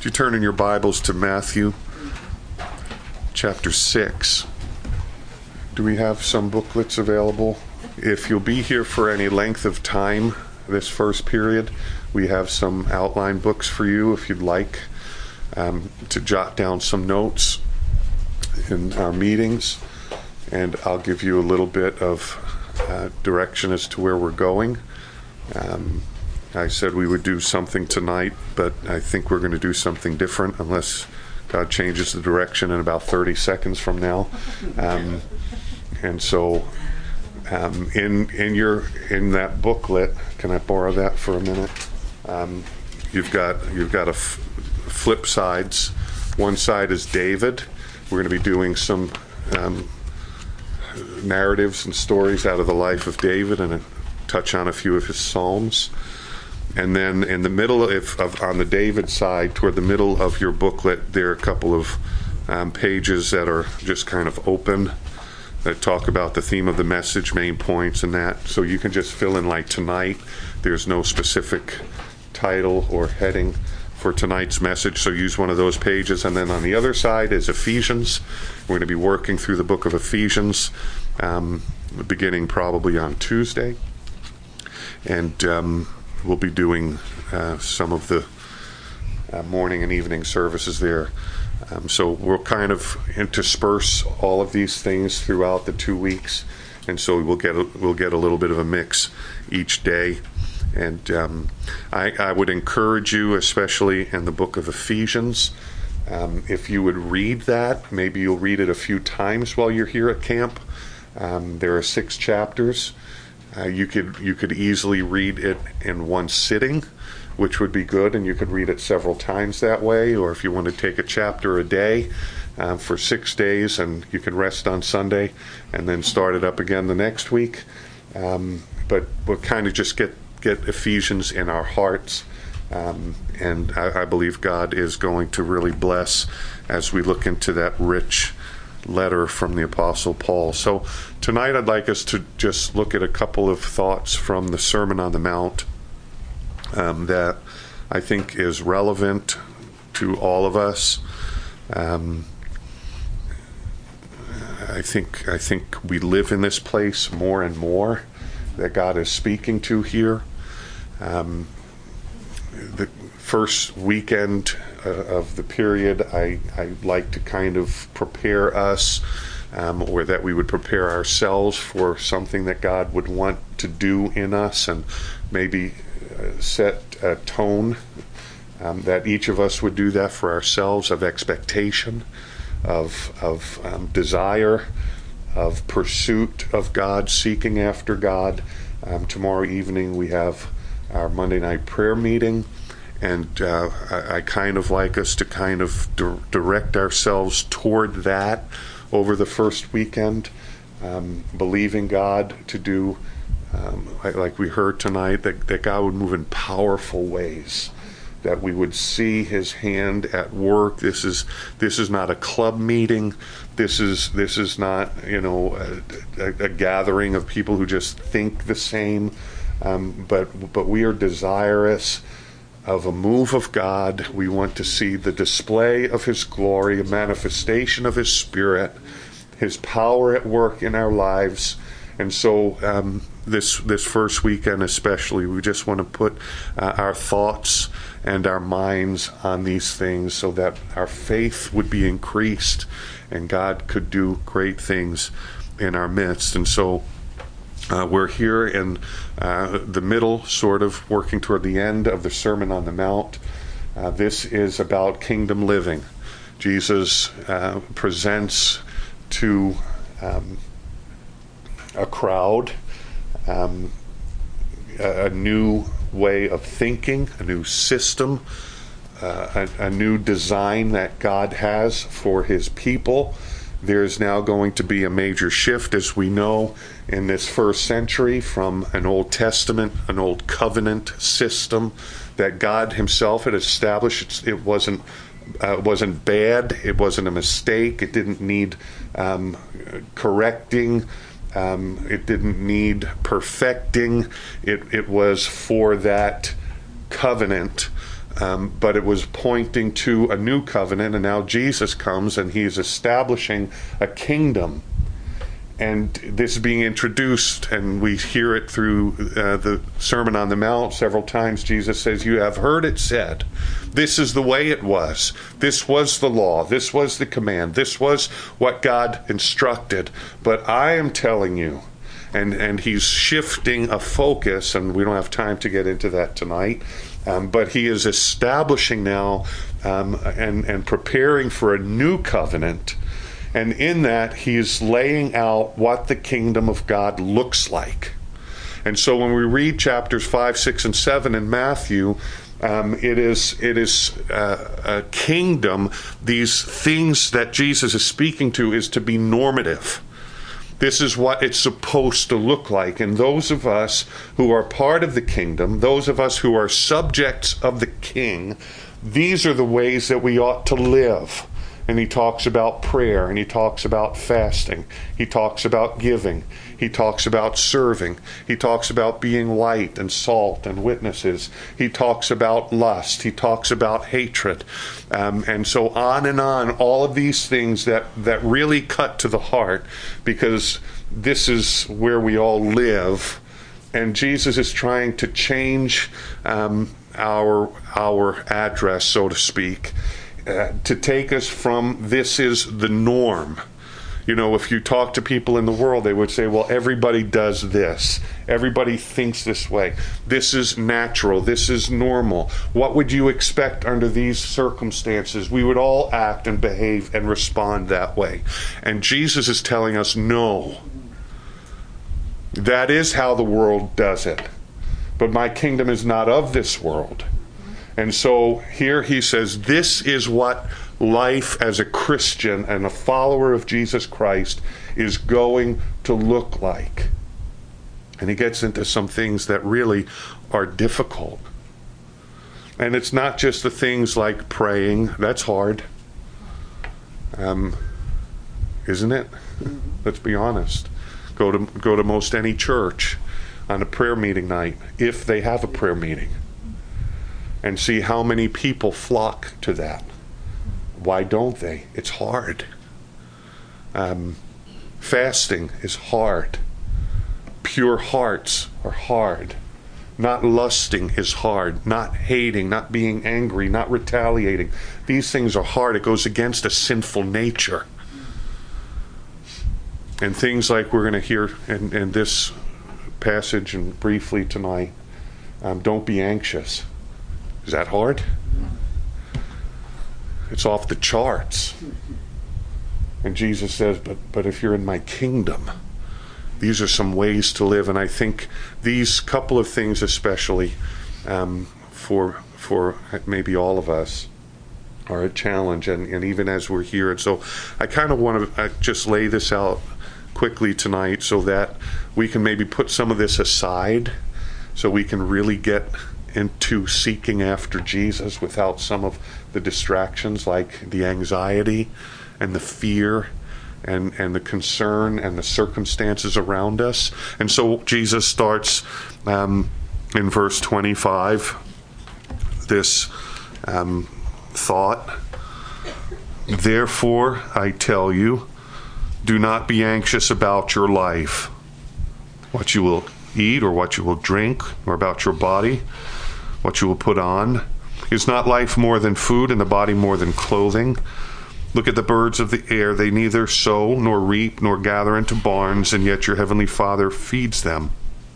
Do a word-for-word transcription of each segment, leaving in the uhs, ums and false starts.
you turn in your Bibles to Matthew chapter six, do we have some booklets available? If you'll be here for any length of time this first period, we have some outline books for you if you'd like um, to jot down some notes in our meetings, and I'll give you a little bit of uh, direction as to where we're going. Um, I said we would do something tonight, but I think we're going to do something different unless God changes the direction in about thirty seconds from now. Um, and so um, in in your in that booklet, can I borrow that for a minute? Um, you've got you've got a f- flip sides. One side is David. We're going to be doing some um, narratives and stories out of the life of David and a touch on a few of his Psalms. And then in the middle, if of, on the David side, toward the middle of your booklet, there are a couple of um, pages that are just kind of open that talk about the theme of the message, main points, and that. So you can just fill in like tonight. There's no specific title or heading for tonight's message, so use one of those pages. And then on the other side is Ephesians. We're going to be working through the book of Ephesians, um, beginning probably on Tuesday. And um, we'll be doing uh, some of the uh, morning and evening services there. Um, so we'll kind of intersperse all of these things throughout the two weeks, and so we'll get a, we'll get a little bit of a mix each day. And um, I, I would encourage you, especially in the book of Ephesians, um, if you would read that. Maybe you'll read it a few times while you're here at camp. Um, there are six chapters. Uh, you could you could easily read it in one sitting, which would be good, and you could read it several times that way. Or if you want to take a chapter a day uh, for six days, and you can rest on Sunday, and then start it up again the next week. Um, but we'll kind of just get get Ephesians in our hearts, um, and I, I believe God is going to really bless as we look into that rich letter from the Apostle Paul. So tonight I'd like us to just look at a couple of thoughts from the Sermon on the Mount um, that I think is relevant to all of us. Um, I think I think we live in this place more and more that God is speaking to here. Um, the first weekend uh, of the period, I, I like to kind of prepare us, um, or that we would prepare ourselves for something that God would want to do in us, and maybe uh, set a tone um, that each of us would do that for ourselves, of expectation, of of um, desire, of pursuit of God, seeking after God. Um, tomorrow evening we have our Monday night prayer meeting, and uh, I, I kind of like us to kind of di- direct ourselves toward that over the first weekend, um, believing God to do, um, like, like we heard tonight, that, that God would move in powerful ways, that we would see His hand at work. This is this is not a club meeting. This is this is not you know a, a, a gathering of people who just think the same. Um, but but we are desirous of a move of God. We want to see the display of His glory, a manifestation of His Spirit, His power at work in our lives. And so um, this this first weekend especially, we just want to put uh, our thoughts and our minds on these things so that our faith would be increased and God could do great things in our midst. And so Uh, we're here in uh, the middle, sort of working toward the end of the Sermon on the Mount. Uh, this is about kingdom living. Jesus uh, presents to um, a crowd um, a, a new way of thinking, a new system, uh, a, a new design that God has for His people. There's now going to be a major shift, as we know, in this first century from an Old Testament, an Old Covenant system that God Himself had established. It wasn't uh, wasn't bad. It wasn't a mistake. It didn't need um, correcting. Um, it didn't need perfecting. It it was for that covenant Um, but it was pointing to a new covenant, and now Jesus comes and he is establishing a kingdom. And this is being introduced, and we hear it through uh, the Sermon on the Mount several times. Jesus says, you have heard it said, this is the way it was. This was the law. This was the command. This was what God instructed. But I am telling you, and, and he's shifting a focus, and we don't have time to get into that tonight, um, but he is establishing now um, and, and preparing for a new covenant. And in that, he is laying out what the kingdom of God looks like. And so when we read chapters five, six, and seven in Matthew, um, it is it is uh, a kingdom. These things that Jesus is speaking to is to be normative. This is what it's supposed to look like. And those of us who are part of the kingdom, those of us who are subjects of the king, these are the ways that we ought to live. And he talks about prayer, and he talks about fasting. He talks about giving. He talks about serving. He talks about being light and salt and witnesses. He talks about lust. He talks about hatred. Um, and so on and on, all of these things that, that really cut to the heart, because this is where we all live. And Jesus is trying to change um, our our address, so to speak, Uh, to take us from this is the norm. You know, if you talk to people in the world, they would say, well, everybody does this. Everybody thinks this way. This is natural. This is normal. What would you expect under these circumstances? We would all act and behave and respond that way. And Jesus is telling us, no. That is how the world does it. But my kingdom is not of this world. And so here he says, this is what life as a Christian and a follower of Jesus Christ is going to look like. And he gets into some things that really are difficult. And it's not just the things like praying. That's hard. Um, isn't it? Let's be honest. Go to, go to most any church on a prayer meeting night, if they have a prayer meeting, and see how many people flock to that. Why don't they? It's hard. Um, fasting is hard. Pure hearts are hard. Not lusting is hard. Not hating, not being angry, not retaliating. These things are hard. It goes against a sinful nature. And things like we're going to hear in, in this passage and briefly tonight, um, don't be anxious. Is that hard? It's off the charts. And Jesus says, but but if you're in my kingdom, these are some ways to live. And I think these couple of things especially, um, for for maybe all of us, are a challenge. And, and even as we're here. And so I kind of want to uh, just lay this out quickly tonight so that we can maybe put some of this aside so we can really get into seeking after Jesus without some of the distractions like the anxiety and the fear and, and the concern and the circumstances around us. And so Jesus starts um, in verse twenty-five, this um, thought, therefore I tell you, do not be anxious about your life, what you will eat or what you will drink, or about your body, what you will put on. Is not life more than food, and the body more than clothing? Look at the birds of the air. They neither sow nor reap nor gather into barns, and yet your heavenly Father feeds them.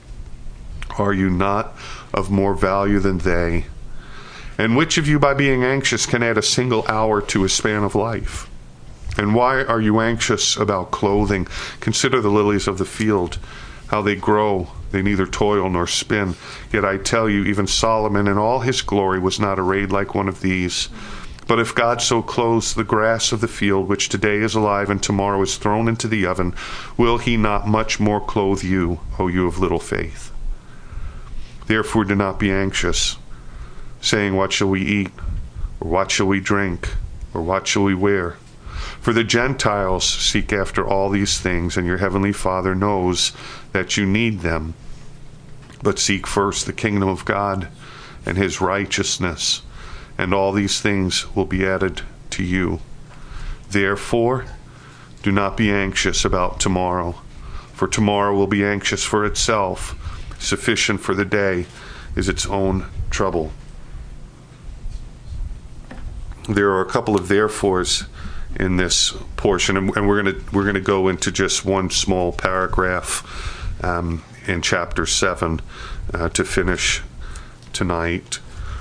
Are you not of more value than they? And which of you, by being anxious, can add a single hour to his span of life? And why are you anxious about clothing? Consider the lilies of the field, how they grow. They neither toil nor spin. Yet I tell you, even Solomon in all his glory was not arrayed like one of these. But if God so clothes the grass of the field, which today is alive and tomorrow is thrown into the oven, will he not much more clothe you, O you of little faith? Therefore do not be anxious, saying, what shall we eat? Or what shall we drink? Or what shall we wear? For the Gentiles seek after all these things, and your heavenly Father knows that you need them. But seek first the kingdom of God and his righteousness, and all these things will be added to you. Therefore, do not be anxious about tomorrow, for tomorrow will be anxious for itself. Sufficient for the day is its own trouble. There are a couple of therefores in this portion, and, and we're going to we're going to go into just one small paragraph um, in chapter seven uh, to finish tonight.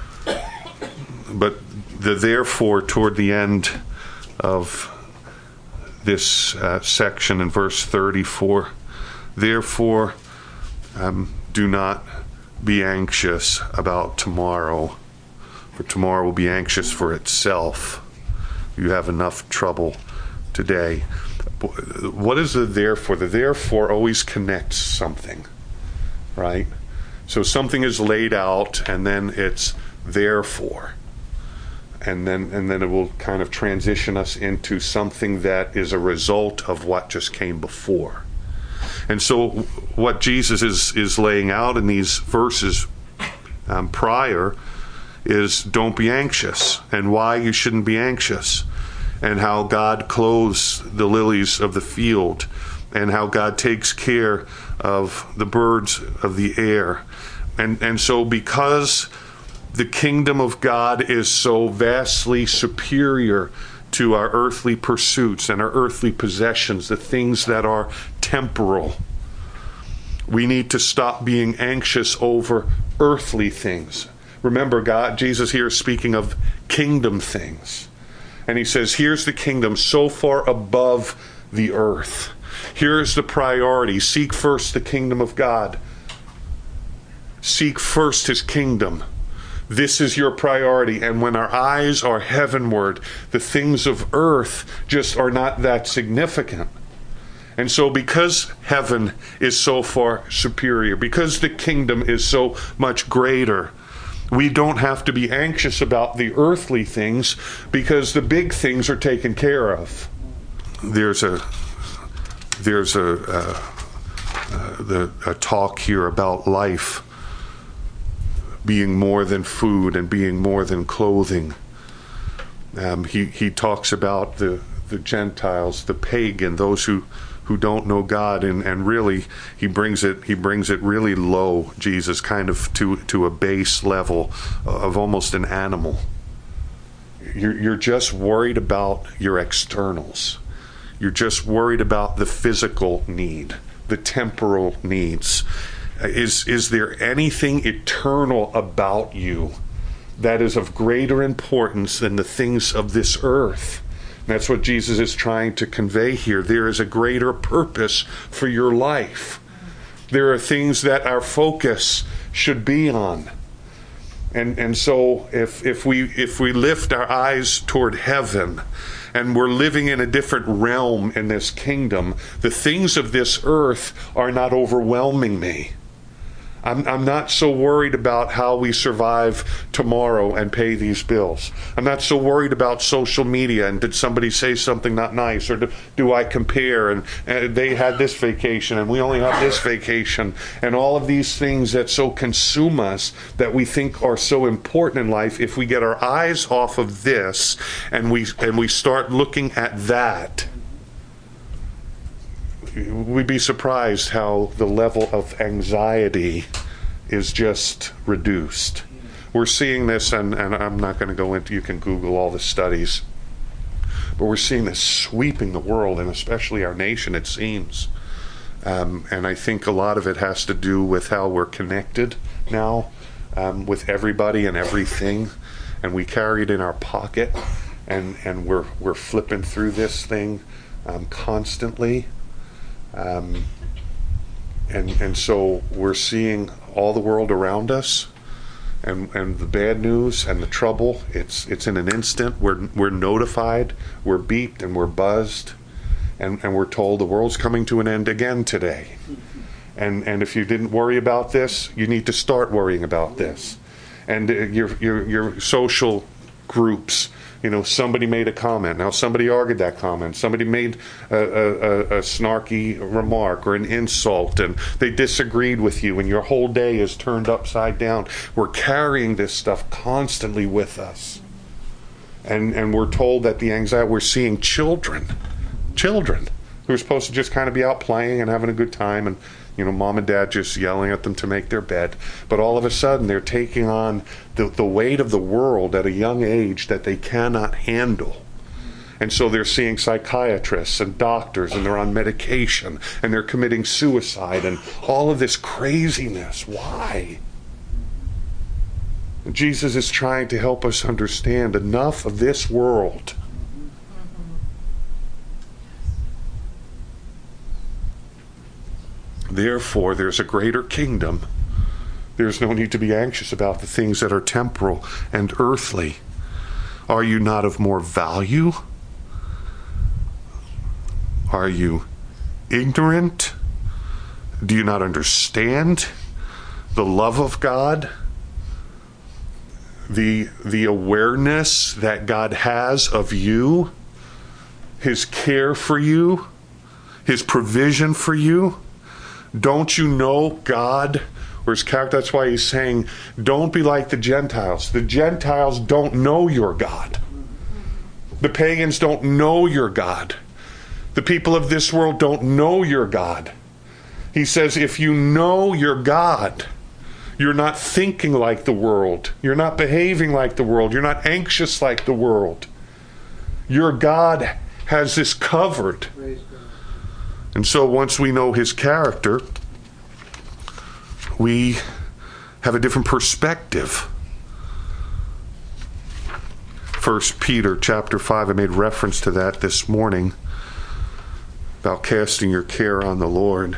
But the therefore toward the end of this uh, section in verse thirty-four, therefore um, do not be anxious about tomorrow, for tomorrow will be anxious for itself. You have enough trouble today. What is the therefore? The therefore always connects something, right? So something is laid out, and then it's therefore. And then and then it will kind of transition us into something that is a result of what just came before. And so what Jesus is, is laying out in these verses um, prior is don't be anxious, and why you shouldn't be anxious, and how God clothes the lilies of the field, and how God takes care of the birds of the air. And, and so because the kingdom of God is so vastly superior to our earthly pursuits and our earthly possessions, the things that are temporal, we need to stop being anxious over earthly things. Remember, God, Jesus here is speaking of kingdom things. And he says, here's the kingdom so far above the earth. Here's the priority. Seek first the kingdom of God. Seek first his kingdom. This is your priority. And when our eyes are heavenward, the things of earth just are not that significant. And so because heaven is so far superior, because the kingdom is so much greater, we don't have to be anxious about the earthly things, because the big things are taken care of. There's a there's a, uh, uh, the, a talk here about life being more than food and being more than clothing. Um, he he talks about the the Gentiles, the pagan, those who. who don't know God, and, and really he brings it he brings it really low, Jesus, kind of to to a base level of almost an animal. You're you're just worried about your externals. You're just worried about the physical need, the temporal needs. Is is there anything eternal about you that is of greater importance than the things of this earth? That's what Jesus is trying to convey here. There is a greater purpose for your life. There are things that our focus should be on. And and so if if we if we lift our eyes toward heaven, and we're living in a different realm in this kingdom, the things of this earth are not overwhelming me. I'm, I'm not so worried about how we survive tomorrow and pay these bills. I'm not so worried about social media and did somebody say something not nice, or do, do I compare and, and they had this vacation and we only have this vacation, and all of these things that so consume us that we think are so important in life. If we get our eyes off of this and we and we start looking at that, we'd be surprised how the level of anxiety is just reduced. We're seeing this, and, and I'm not going to go into, you can Google all the studies, but we're seeing this sweeping the world, and especially our nation, it seems. Um, and I think a lot of it has to do with how we're connected now um, with everybody and everything, and we carry it in our pocket, and, and we're we're flipping through this thing um, constantly. Um, and and so we're seeing all the world around us, and and the bad news and the trouble. It's it's in an instant. We're we're notified, we're beeped, and we're buzzed, and and we're told the world's coming to an end again today. And and if you didn't worry about this, you need to start worrying about this. And uh, your your your social groups. You know, somebody made a comment. Now somebody argued that comment. Somebody made a, a, a snarky remark or an insult, and they disagreed with you, and your whole day is turned upside down. We're carrying this stuff constantly with us. And and we're told that the anxiety, we're seeing children, children who are supposed to just kind of be out playing and having a good time, and, you know, mom and dad just yelling at them to make their bed. But all of a sudden they're taking on the, the weight of the world at a young age that they cannot handle. And so they're seeing psychiatrists and doctors, and they're on medication, and they're committing suicide, and all of this craziness. Why? Jesus is trying to help us understand enough of this world. Therefore, there's a greater kingdom. There's no need to be anxious about the things that are temporal and earthly. Are you not of more value? Are you ignorant? Do you not understand the love of God? The, the awareness that God has of you, his care for you, his provision for you? Don't you know God or his character? That's why he's saying, don't be like the Gentiles. The Gentiles don't know your God. The pagans don't know your God. The people of this world don't know your God. He says, if you know your God, you're not thinking like the world. You're not behaving like the world. You're not anxious like the world. Your God has this covered. And so once we know his character, we have a different perspective. First Peter chapter five, I made reference to that this morning, about casting your care on the Lord.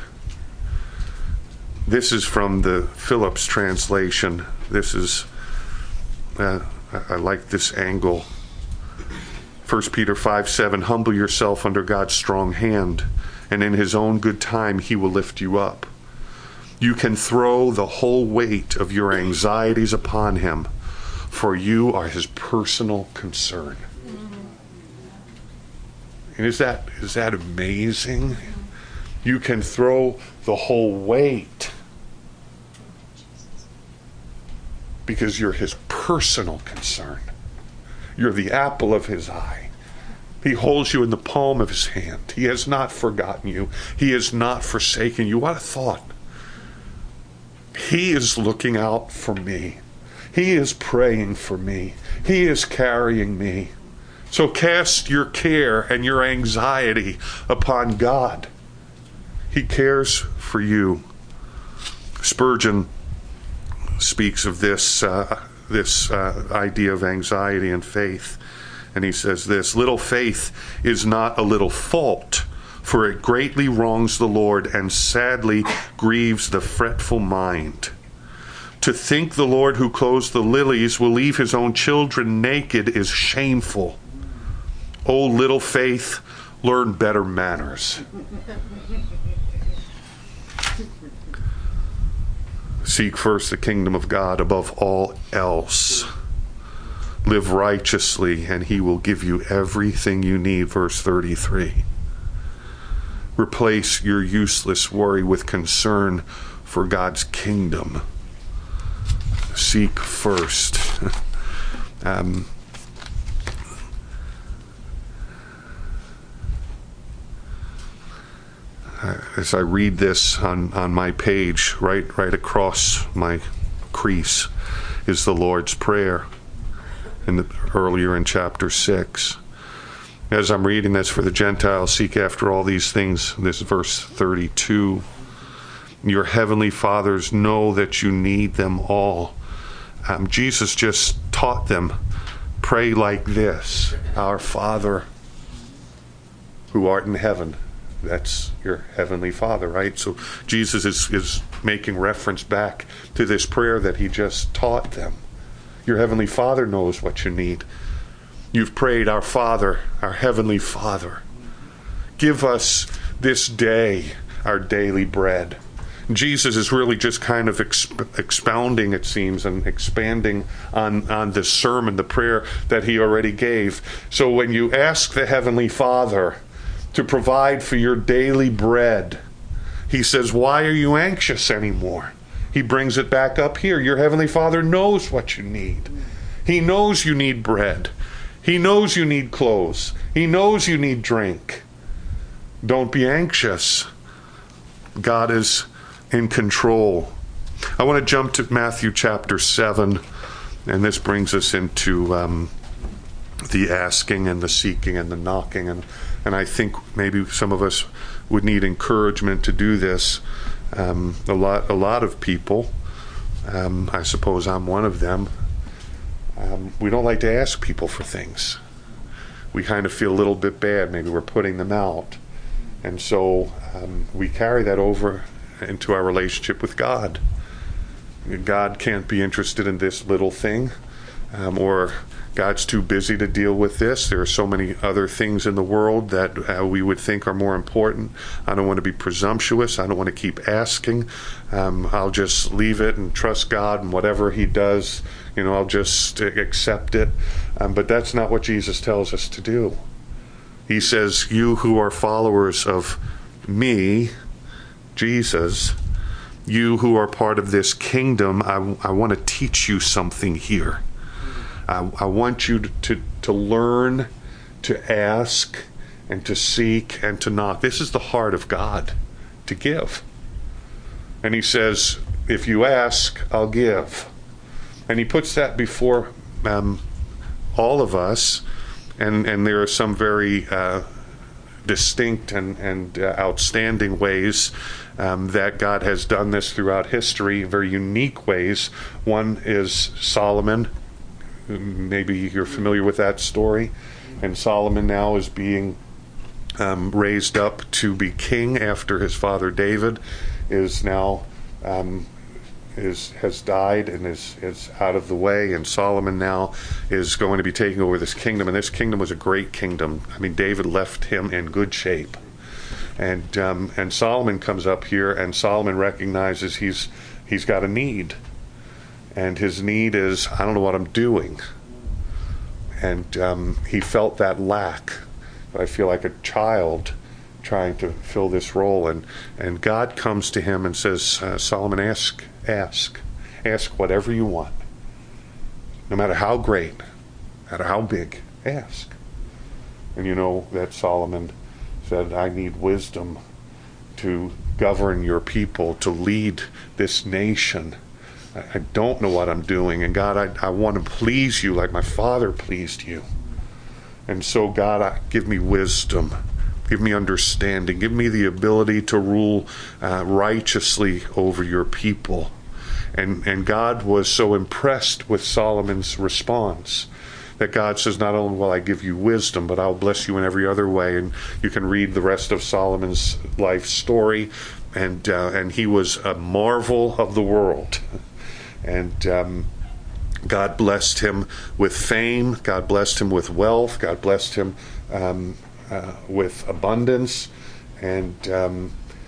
This is from the Phillips translation. This is, uh, I, I like this angle. First Peter five seven, humble yourself under God's strong hand, and in his own good time he will lift you up. You can throw the whole weight of your anxieties upon him, for you are his personal concern. And is that is that amazing? You can throw the whole weight because you're his personal concern. You're the apple of his eye. He holds you in the palm of his hand. He has not forgotten you. He has not forsaken you. What a thought. He is looking out for me. He is praying for me. He is carrying me. So cast your care and your anxiety upon God. He cares for you. Spurgeon speaks of this uh, this uh, idea of anxiety and faith. And he says this, little faith is not a little fault, for it greatly wrongs the Lord and sadly grieves the fretful mind. To think the Lord who clothes the lilies will leave his own children naked is shameful. O little faith, learn better manners. Seek first the kingdom of God above all else. Live righteously, and he will give you everything you need. Verse thirty-three. Replace your useless worry with concern for God's kingdom. Seek first. um, As I read this on, on my page, right right across my crease, is the Lord's Prayer, in the, earlier in chapter six. As I'm reading this, for the Gentiles, seek after all these things, this verse thirty-two. Your heavenly fathers know that you need them all. Um, Jesus just taught them, pray like this, our Father who art in heaven. That's your heavenly Father, right? So Jesus is, is making reference back to this prayer that he just taught them. Your heavenly Father knows what you need. You've prayed, our Father, our heavenly Father, give us this day our daily bread. Jesus is really just kind of exp- expounding, it seems, and expanding on, on this sermon, the prayer that he already gave. So when you ask the heavenly Father to provide for your daily bread, he says, why are you anxious anymore? He brings it back up here. Your heavenly Father knows what you need. He knows you need bread. He knows you need clothes. He knows you need drink. Don't be anxious. God is in control. I want to jump to Matthew chapter seven, and this brings us into um, the asking and the seeking and the knocking. And, and I think maybe some of us would need encouragement to do this. Um, a lot, a lot of people, um, I suppose I'm one of them, um, we don't like to ask people for things. We kind of feel a little bit bad. Maybe we're putting them out. And so um, we carry that over into our relationship with God. God can't be interested in this little thing, um, or God's too busy to deal with this. There are so many other things in the world that uh, we would think are more important. I don't want to be presumptuous. I don't want to keep asking. Um, I'll just leave it and trust God, and whatever He does, you know, I'll just accept it. Um, but that's not what Jesus tells us to do. He says, you who are followers of me, Jesus, you who are part of this kingdom, I, I want to teach you something here. I, I want you to, to, to learn to ask and to seek and to knock. This is the heart of God, to give. And He says, if you ask, I'll give. And He puts that before um, all of us. And, and there are some very uh, distinct and, and uh, outstanding ways um, that God has done this throughout history, very unique ways. One is Solomon. Maybe you're familiar with that story. And Solomon now is being um, raised up to be king after his father David is now um, is has died and is, is out of the way. And Solomon now is going to be taking over this kingdom. And this kingdom was a great kingdom. I mean, David left him in good shape. And um, and Solomon comes up here, and Solomon recognizes he's he's got a need. And his need is, I don't know what I'm doing. And um, he felt that lack. I feel like a child trying to fill this role. And, and God comes to him and says, uh, Solomon, ask, ask. Ask whatever you want. No matter how great, no matter how big, ask. And you know that Solomon said, I need wisdom to govern your people, to lead this nation. I don't know what I'm doing, and God, I, I want to please you like my father pleased you. And so, God, I, give me wisdom, give me understanding, give me the ability to rule uh, righteously over your people. And, and God was so impressed with Solomon's response that God says, not only will I give you wisdom, but I'll bless you in every other way. And you can read the rest of Solomon's life story, and uh, and he was a marvel of the world. And um, God blessed him with fame. God blessed him with wealth. God blessed him um, uh, with abundance. And, um,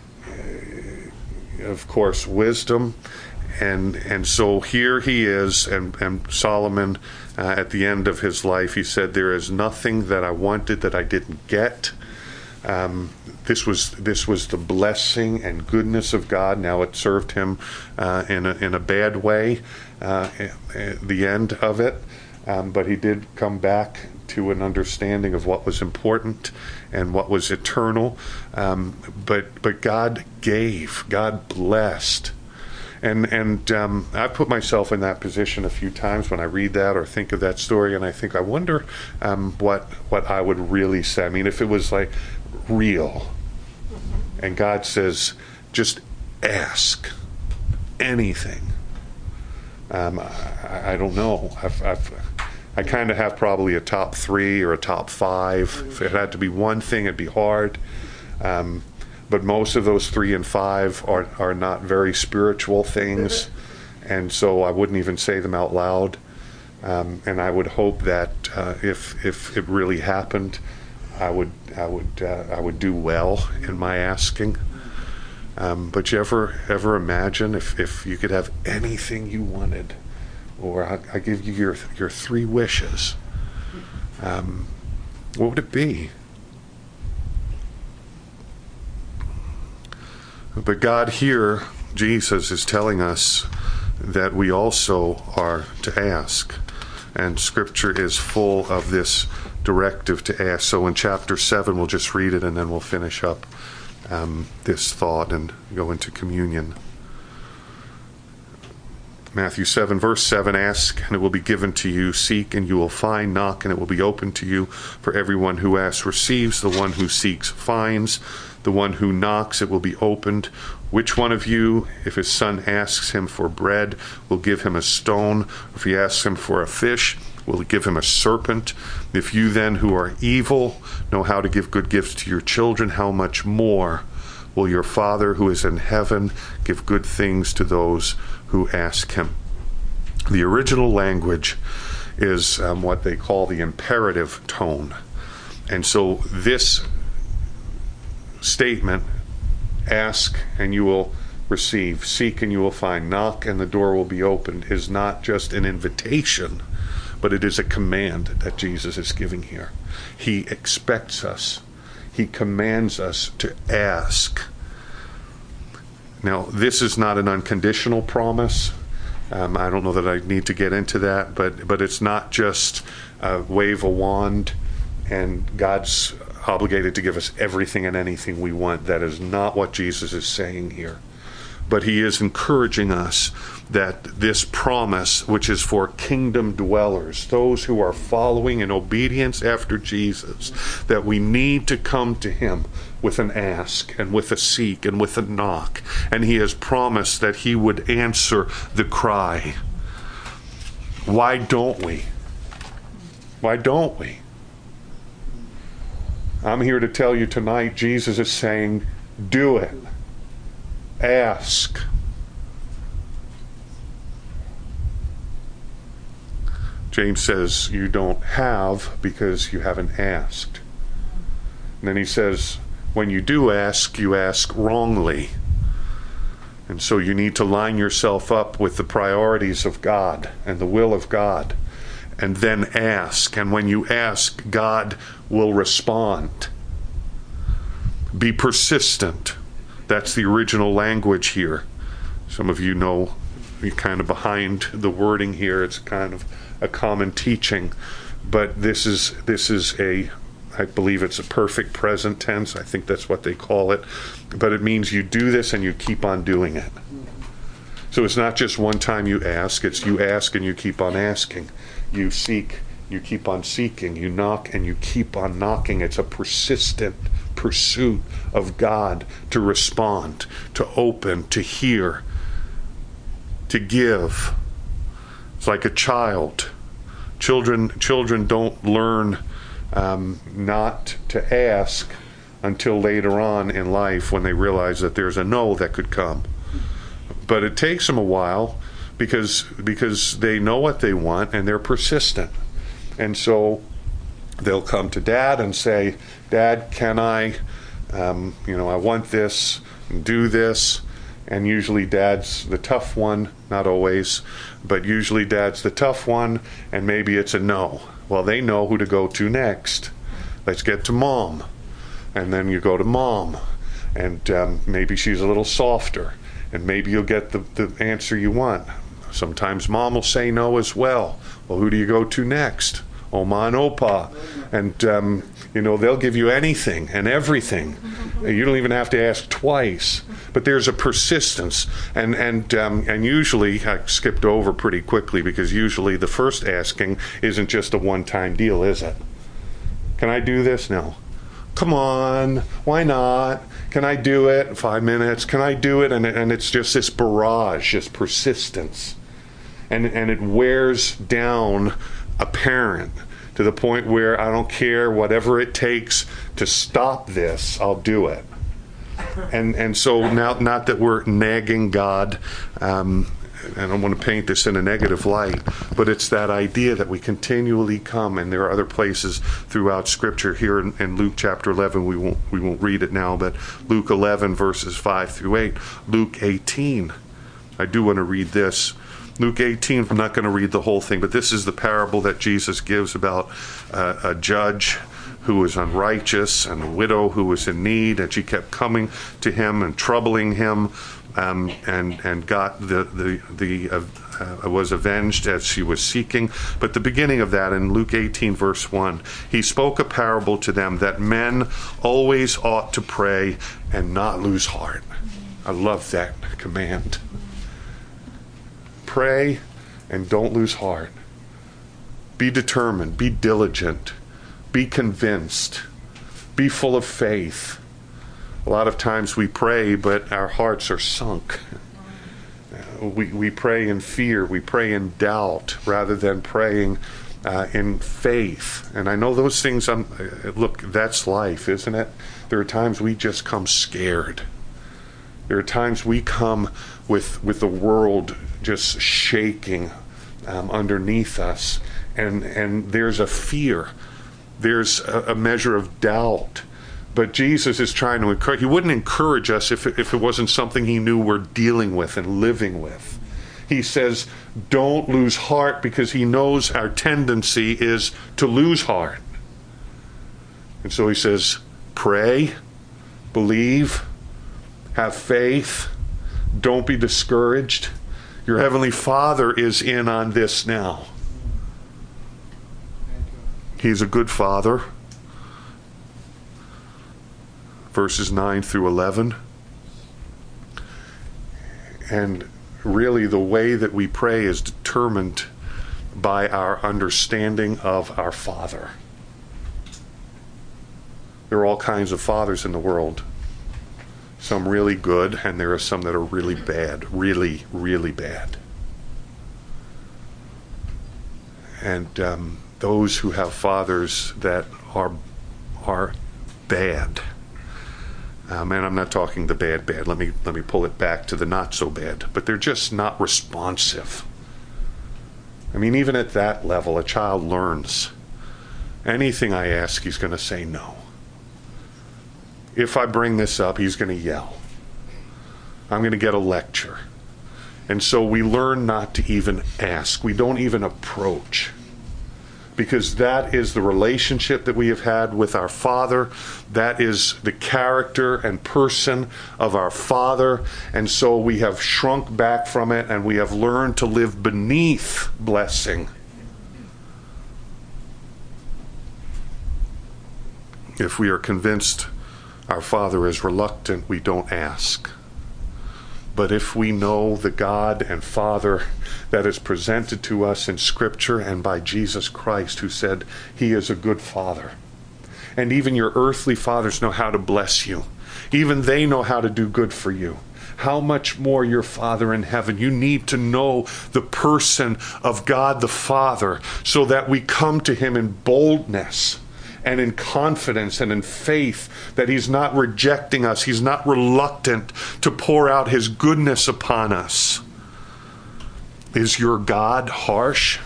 of course, wisdom. And and so here he is. And, and Solomon, uh, at the end of his life, he said, there is nothing that I wanted that I didn't get. Um, this was this was the blessing and goodness of God. Now it served him uh, in a in a bad way, uh, at the end of it. Um, but he did come back to an understanding of what was important and what was eternal. Um, but but God gave, God blessed. And and um, I put myself in that position a few times when I read that or think of that story, and I think, I wonder um, what what I would really say. I mean, if it was like real, and God says, just ask anything. Um, I, I don't know. I've, I've, I kind of have probably a top three or a top five. If it had to be one thing, it'd be hard. Um, But most of those three and five are, are not very spiritual things, and so I wouldn't even say them out loud. Um, and I would hope that uh, if if it really happened, I would I would uh, I would do well in my asking. Um, but you ever ever imagine if, if you could have anything you wanted, or I, I give you your your three wishes? Um, what would it be? But God here, Jesus, is telling us that we also are to ask. And Scripture is full of this directive to ask. So in chapter seven, we'll just read it and then we'll finish up um, this thought and go into communion. Matthew seven, verse seven, ask and it will be given to you, seek and you will find, knock and it will be opened to you. For everyone who asks receives, the one who seeks finds, the one who knocks it will be opened. Which one of you, if his son asks him for bread, will give him a stone? If he asks him for a fish, will he give him a serpent? If you then, who are evil, know how to give good gifts to your children, how much more will your Father who is in heaven give good things to those who ask him? The original language is um, what they call the imperative tone. And so this statement, ask and you will receive, seek and you will find, knock and the door will be opened, is not just an invitation, but it is a command that Jesus is giving here. He expects us. He commands us to ask. Now, this is not an unconditional promise. Um, I don't know that I need to get into that, but but it's not just uh, wave a wand and God's obligated to give us everything and anything we want. That is not what Jesus is saying here. But he is encouraging us that this promise, which is for kingdom dwellers, those who are following in obedience after Jesus, that we need to come to him with an ask and with a seek and with a knock. And he has promised that he would answer the cry. Why don't we? Why don't we? I'm here to tell you tonight, Jesus is saying, do it. Ask. James says you don't have because you haven't asked. And then he says, when you do ask, you ask wrongly. And so you need to line yourself up with the priorities of God and the will of God. And then ask. And when you ask, God will respond. Be persistent. That's the original language here. Some of you know, you're kind of behind the wording here. It's kind of a common teaching. But this is this is a, I believe it's a perfect present tense. I think that's what they call it. But it means you do this and you keep on doing it. So it's not just one time you ask. It's you ask and you keep on asking. You seek, you keep on seeking. You knock and you keep on knocking. It's a persistent pursuit of God to respond, to open, to hear, to give. It's like a child. Children, children don't learn um, not to ask until later on in life when they realize that there's a no that could come. But it takes them a while because because they know what they want and they're persistent. And so they'll come to Dad and say, Dad, can I, um, you know, I want this, and do this. And usually Dad's the tough one, not always, but usually Dad's the tough one, and maybe it's a no. Well, they know who to go to next. Let's get to Mom. And then you go to Mom, and um, maybe she's a little softer, and maybe you'll get the, the answer you want. Sometimes Mom will say no as well. Well, who do you go to next? Oma and Opa. And, um, you know, they'll give you anything and everything. You don't even have to ask twice. But there's a persistence. And and um, and usually, I skipped over pretty quickly because usually the first asking isn't just a one-time deal, is it? Can I do this? No. Come on. Why not? Can I do it? Five minutes. Can I do it? And, and it's just this barrage, this persistence. And, and it wears down a parent to the point where I don't care, whatever it takes to stop this, I'll do it. And and so now, not that we're nagging God, um, I don't want to paint this in a negative light, but it's that idea that we continually come, and there are other places throughout Scripture. Here in, in Luke chapter eleven, we won't we won't read it now, but Luke eleven verses five through eight, Luke eighteen. I do want to read this. Luke eighteen, I'm not going to read the whole thing, but this is the parable that Jesus gives about uh, a judge who was unrighteous and the widow who was in need, and she kept coming to him and troubling him, um, and and got the the the uh, uh, was avenged as she was seeking. But the beginning of that in Luke eighteen verse one, he spoke a parable to them that men always ought to pray and not lose heart. I love that command. Pray and don't lose heart. Be determined, be diligent, be convinced, be full of faith. A lot of times we pray, but our hearts are sunk. We, we pray in fear, we pray in doubt, rather than praying uh, in faith. And I know those things, um, look, that's life, isn't it? There are times we just come scared. There are times we come with, with the world just shaking um, underneath us. And and there's a fear, there's a, a measure of doubt. But Jesus is trying to encourage. He wouldn't encourage us if it, if it wasn't something he knew we're dealing with and living with. He says, don't lose heart, because he knows our tendency is to lose heart. And so he says, pray, believe, have faith, don't be discouraged. Your Heavenly Father is in on this now. He's a good Father. Verses nine through eleven. And really the way that we pray is determined by our understanding of our Father. There are all kinds of fathers in the world. Some really good, and there are some that are really bad. Really, really bad. And um, those who have fathers that are are bad, um, and I'm not talking the bad bad. Let me let me pull it back to the not so bad. But they're just not responsive. I mean, even at that level, a child learns. Anything I ask, he's going to say no. If I bring this up, he's going to yell. I'm going to get a lecture. And so we learn not to even ask. We don't even approach. Because that is the relationship that we have had with our Father. That is the character and person of our Father. And so we have shrunk back from it, and we have learned to live beneath blessing. If we are convinced our Father is reluctant, we don't ask. But if we know the God and Father that is presented to us in Scripture and by Jesus Christ, who said he is a good Father, and even your earthly fathers know how to bless you, even they know how to do good for you, how much more your Father in heaven? You need to know the person of God the Father so that we come to him in boldness and in confidence and in faith that he's not rejecting us. He's not reluctant to pour out his goodness upon us. Is your God harsh?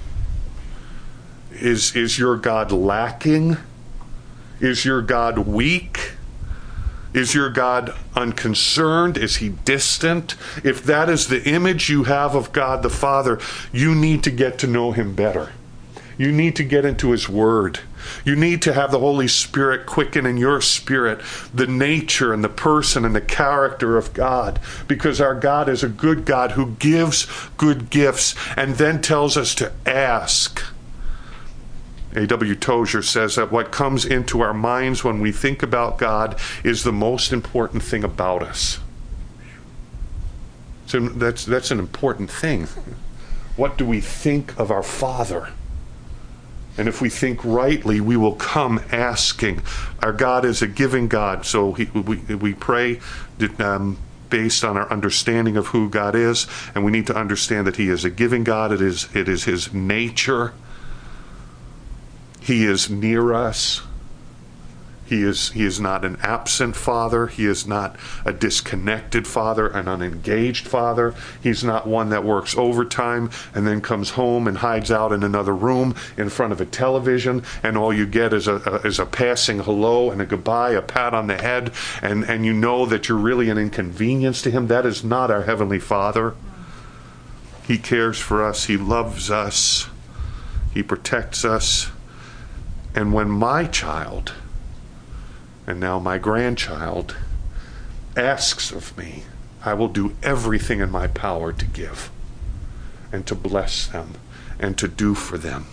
Is, is your God lacking? Is your God weak? Is your God unconcerned? Is he distant? If that is the image you have of God the Father, you need to get to know him better. You need to get into his word. You need to have the Holy Spirit quicken in your spirit the nature and the person and the character of God, because our God is a good God who gives good gifts and then tells us to ask. A W Tozer says that what comes into our minds when we think about God is the most important thing about us. So that's, that's an important thing. What do we think of our Father? And if we think rightly, we will come asking. Our God is a giving God, so he, we, we pray um, based on our understanding of who God is, and we need to understand that he is a giving God. It is, it is his nature. He is near us. He is, he is not an absent Father. He is not a disconnected Father, an unengaged Father. He's not one that works overtime and then comes home and hides out in another room in front of a television, and all you get is a, a is a passing hello and a goodbye, a pat on the head, and, and you know that you're really an inconvenience to him. That is not our Heavenly Father. He cares for us. He loves us. He protects us. And when my child, and now my grandchild, asks of me, I will do everything in my power to give and to bless them and to do for them.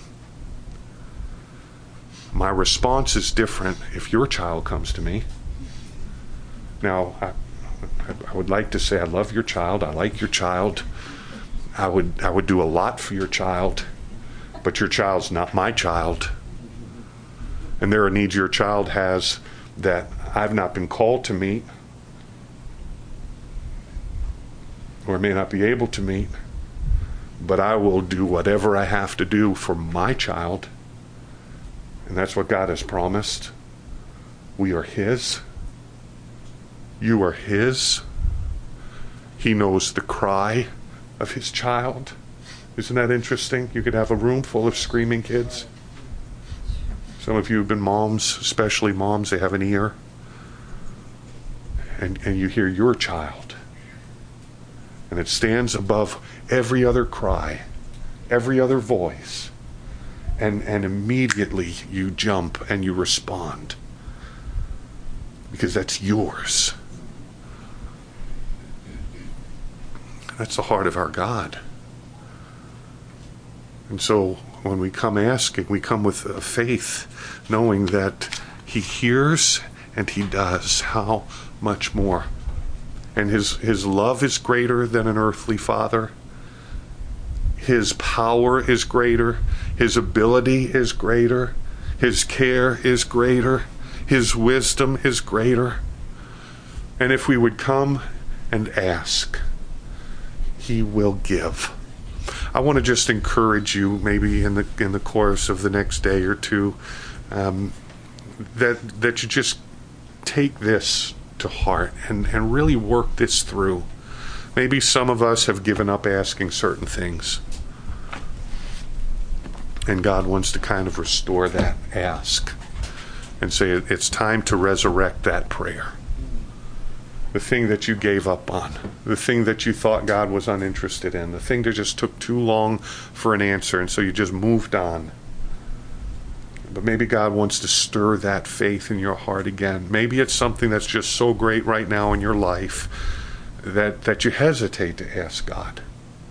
My response is different if your child comes to me. Now, I, I would like to say I love your child, I like your child, I would I would do a lot for your child, but your child's not my child. And there are needs your child has that I've not been called to meet, or may not be able to meet, but I will do whatever I have to do for my child. And that's what God has promised. We are His. You are His. He knows the cry of His child. Isn't that interesting? You could have a room full of screaming kids. Some of you have been moms, especially moms, they have an ear. And, and you hear your child. And it stands above every other cry, every other voice. And, and immediately you jump and you respond. Because that's yours. That's the heart of our God. And so when we come asking, we come with a faith, knowing that He hears and He does. How much more? And His, His love is greater than an earthly father. His power is greater. His ability is greater. His care is greater. His wisdom is greater. And if we would come and ask, He will give. I want to just encourage you, maybe in the in the course of the next day or two, um, that that you just take this to heart and, and really work this through. Maybe some of us have given up asking certain things. And God wants to kind of restore that ask and say it's time to resurrect that prayer. The thing that you gave up on, the thing that you thought God was uninterested in, the thing that just took too long for an answer, and so you just moved on. But maybe God wants to stir that faith in your heart again. Maybe it's something that's just so great right now in your life that, that you hesitate to ask God.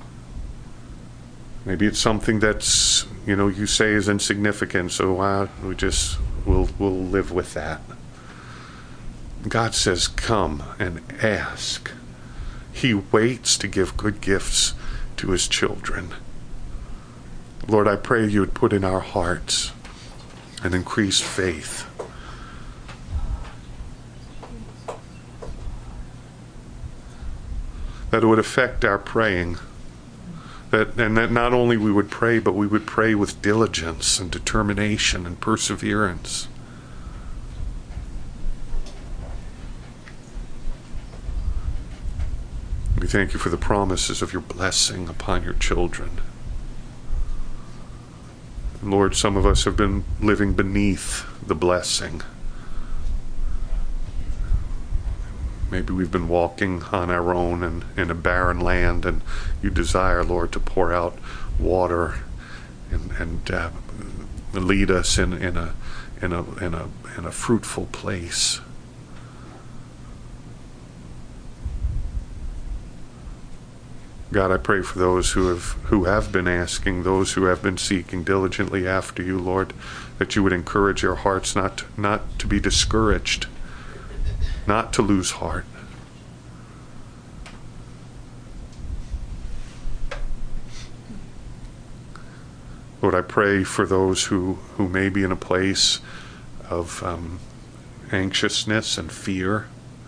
Maybe it's something that's, you know, you say is insignificant, so uh, we just, we'll, we'll live with that. God says, come and ask. He waits to give good gifts to His children. Lord, I pray you would put in our hearts an increased faith. That it would affect our praying. That, and that not only we would pray, but we would pray with diligence and determination and perseverance. We thank you for the promises of your blessing upon your children. Lord, some of us have been living beneath the blessing. Maybe we've been walking on our own and in a barren land, and you desire, Lord, to pour out water and, and uh, lead us in, in a in a in a in a fruitful place. God, I pray for those who have who have been asking, those who have been seeking diligently after you, Lord, that you would encourage their hearts not to, not to be discouraged, not to lose heart. Lord, I pray for those who, who may be in a place of um, anxiousness and fear.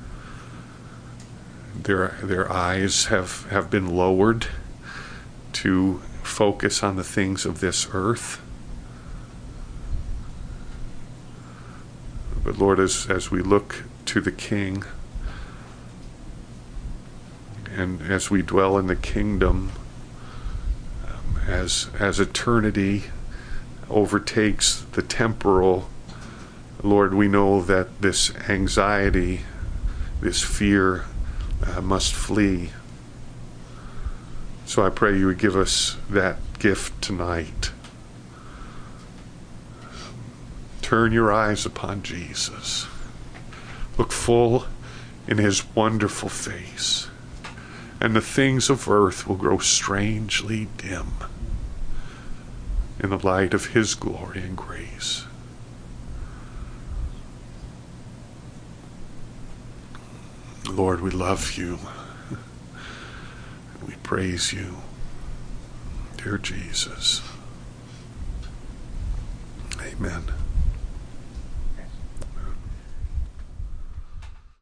Their their eyes have, have been lowered to focus on the things of this earth. But Lord, as, as we look to the King, and as we dwell in the kingdom, um, as as eternity overtakes the temporal, Lord, we know that this anxiety, this fear, Uh, must flee. So I pray you would give us that gift tonight. turn your eyes upon Jesus. Look full in his wonderful face, and the things of earth will grow strangely dim in the light of his glory and grace. Lord, we love you. We praise you, dear Jesus. Amen.